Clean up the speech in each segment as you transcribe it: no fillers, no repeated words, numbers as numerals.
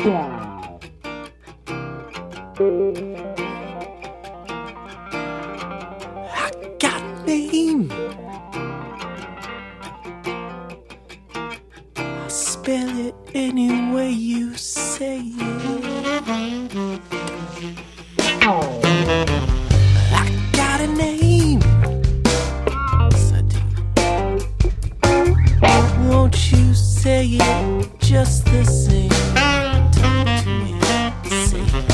I got a name. I'll spell it any way you say it. I got a name. Yes, I do. Won't you say it just the same? Talk to me. Say it.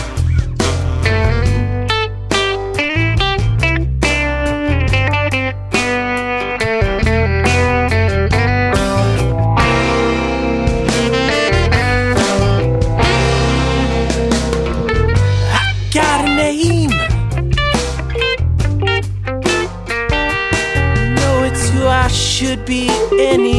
Got a name. Know it's who I should be anyway.